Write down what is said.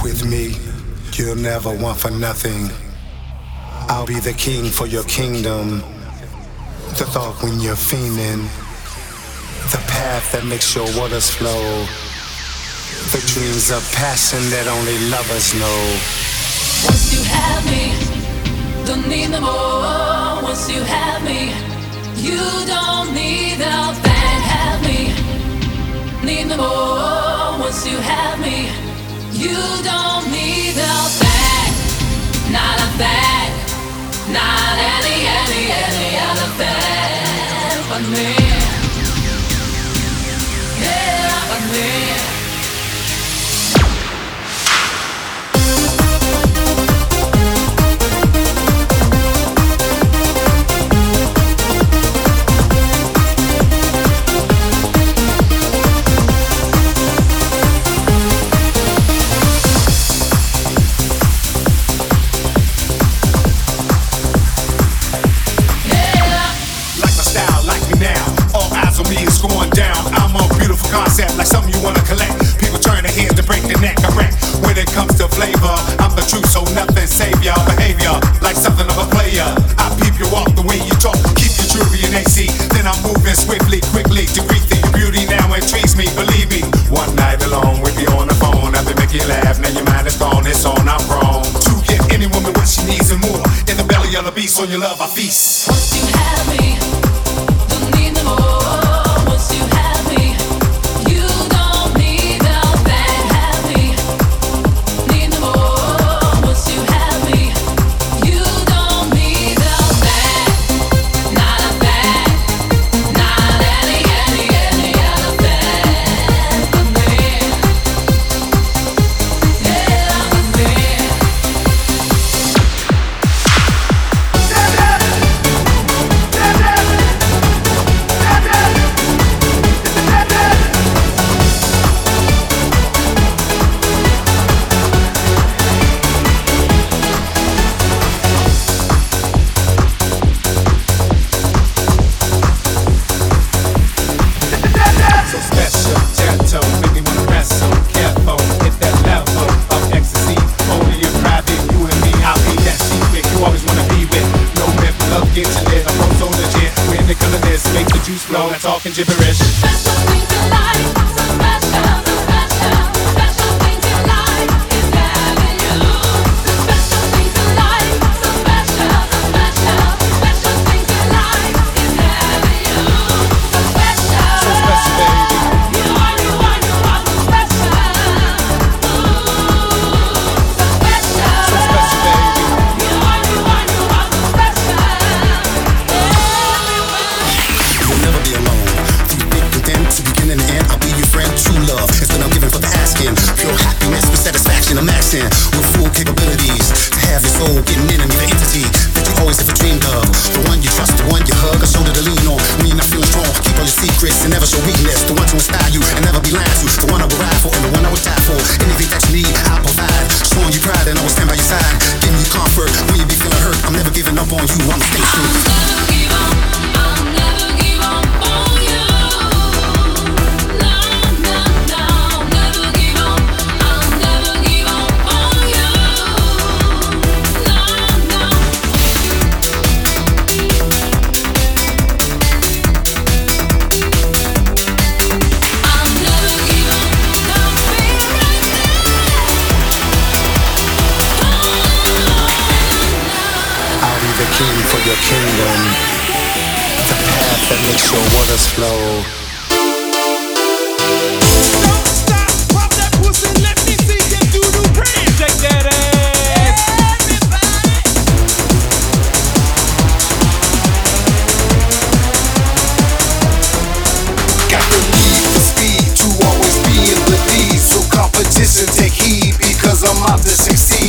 with me, you'll never want for nothing. I'll be the king for your kingdom. The thought when you're fiending, the path that makes your waters flow, the dreams of passion that only lovers know. Once you have me, don't need no more. Once you have me, you don't need a thing. Have me, need no more. Once you have me, you don't need a thing. Not a thing, not any other thing but me. Yeah, but me. Concept like something you wanna collect. People turn their heads to break their neck. I wreck when it comes to flavor. I'm the truth, so nothing save your behavior like something of a player. I peep you walk the way you talk, keep your jewelry in AC. Then I'm moving swiftly, quickly to greet thee. Your beauty now intrigues me, believe me. One night alone with you on the phone, I've been making you laugh. Now your mind is gone, it's on, I'm wrong. To give any woman what she needs and more. In the belly of the beast, on your love I feast. Once you have me, don't need no more. Once you have me, you don't need a thing. Have me, need no more. Once you have me, you don't need a thing. Not a thing, not any other thing but me. Yeah, but me. So special, gentle, make me wanna wrestle. Careful, hit that level of ecstasy. Only in private, you and me, I'll be that secret you always wanna be with. No myth, love gets you lit. I'm so legit. When they color this, make the juice flow. Not talking gibberish. Special things in life, so special, so special. Special things in life is having you. Special things in life, so special, so special. Special things in life is having you. So special, So special, baby. you are so special. So special, So special, baby. you are so special. You'll never be alone. Through thick and thin, to beginning and end, I'll be your friend. True love is what I'm giving for the asking. Pure happiness with satisfaction, I'm asking with full capabilities to have your soul getting in and be the entity that you always ever dreamed of. The one you trust, the one you hug, a shoulder to lean on. When you're not feeling strong, keep all your secrets and never show weakness. The one to inspire you and never be lied to. The one I will ride for and the one I will die for. Anything that you need, I'll provide. Showing you pride and I will stand by your side. Giving you comfort when you be feeling hurt. I'm never giving up on you, I'ma stay true. I'll never give up on you. No, no, no, never give up. I'll never give up on you. No, no. I'll never give up. I'll be right there. I'll be the king for your kingdom. The path that makes your waters flow. Don't stop, pop that pussy, let me see you do the brand. Shake that ass. Got the need for speed to always be in the lead. So competition, take heed because I'm out to succeed.